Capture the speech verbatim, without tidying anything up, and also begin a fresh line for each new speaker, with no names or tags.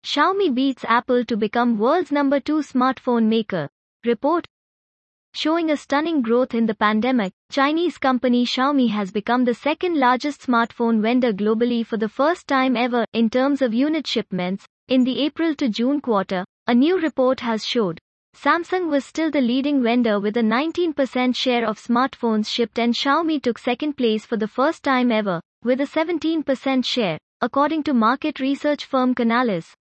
Xiaomi beats Apple to become world's number two smartphone maker. Report. Showing a stunning growth in the pandemic, Chinese company Xiaomi has become the second largest smartphone vendor globally for the first time ever, in terms of unit shipments, in the April to June quarter, a new report has showed. Samsung was still the leading vendor with a nineteen percent share of smartphones shipped, and Xiaomi took second place for the first time ever, with a seventeen percent share, according to market research firm Canalys.